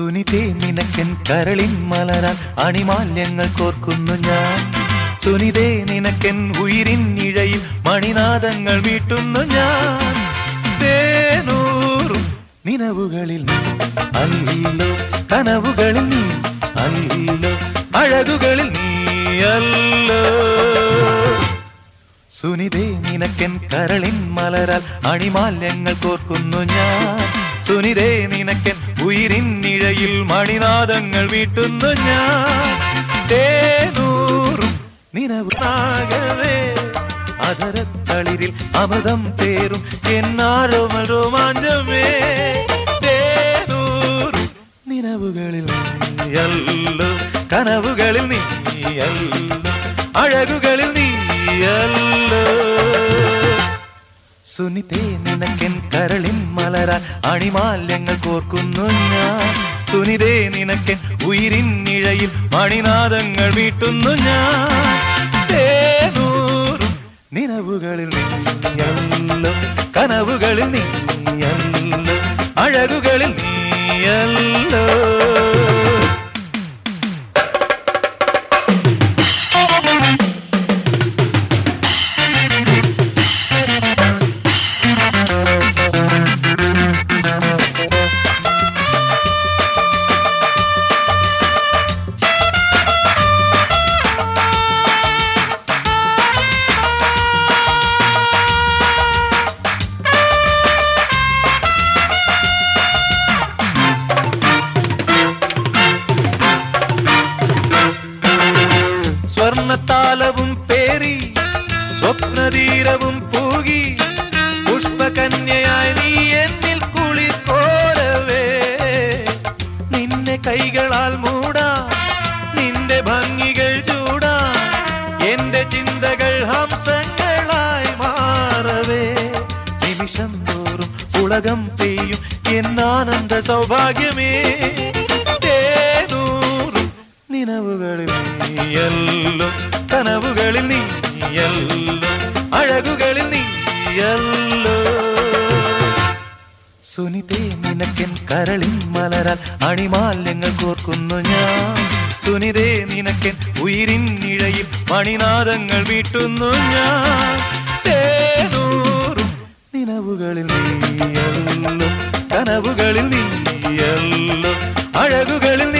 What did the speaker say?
സുനിതേ നിനക്കൻ കരളിൻ മലരാൽ അണിമാല്യങ്ങൾ കോർക്കുന്നു ഞാൻ. സുനിതേ നിനക്കൻ ഉയിരിൻ ഇഴയിൽ മണിനാദങ്ങൾ വീട്ടുന്നു ഞാൻ. തേനൂറും നിലവുകളിൽ നീ അല്ലോ, കനവുകളിൽ നീ അല്ലോ, അഴകുകളിൽ നീ അല്ലോ. സുനിതേ നിനക്കൻ കരളിൻ മലരാൽ അണിമാല്യങ്ങൾ കോർക്കുന്നു ഞാൻ. സുനിതേ നിനക്കൻ ഉയിരിൻ ഇഴയിൽ മണിനാദങ്ങൾ വീട്ടുന്നു ഞാൻ. തേനൂറും നിലവുമാകവേ അധരത്തളിരിൽ അമൃതം തേറും എന്നാരോമ രോമാഞ്ചമേ. തേനൂറും നിലവുകളിൽ നീയല്ലോ, കനവുകളിൽ നീയല്ലോ, അഴകുകളിൽ നീയല്ലോ. സുനിതേ നിനക്കൻ കരളിൻ മലരാൽ അണിമാല്യങ്ങൾ കോർക്കുന്നു ഞാൻ. സുനിതേ നിനക്കൻ ഉയിരിൻ ഇഴയിൽ മണിനാദങ്ങൾ വീട്ടുന്നു ഞാൻ. തേനൂറും നിലവുകളിൽ നീയല്ലോ, കനവുകളിൽ നീയല്ലോ, അഴകുകളിൽ നീയല്ലോ. സ്വർണത്താലവും പേറി സ്വപ്നതീരവും പൂകി പുഷ്പകന്യയായി നീ എന്നിൽ കുളിർക്കോലവേ. നിന്നെ കൈകളാൽ മൂടാ, നിന്റെ ഭംഗികൾ ചൂടാ, എന്റെ ചിന്തകൾ ഹംസങ്ങളായി മാറവേ. നിമിഷം തോറും ഉലകം പെയ്യും എന്നാനന്ദ സൗഭാഗ്യമേ. തേനൂറും നിലവുകളിൽ നീയല്ലോ, കനവുകളിൽ നീയല്ലോ, അഴകുകളിൽ നീയല്ലോ. സുനിതേ നിനക്കൻ കരളിൻ മലരാൽ അണിമാല്യങ്ങൾ കോർക്കുന്നു ഞാൻ. സുനിതേ നിനക്കൻ ഉയിരിൻ ഇഴയിൽ മണിനാദങ്ങൾ വീട്ടുന്നു ഞാൻ. തേനൂറും നിലവുകളിൽ നീയല്ലോ, കനവുകളിൽ നീയല്ലോ, അഴകുകളിൽ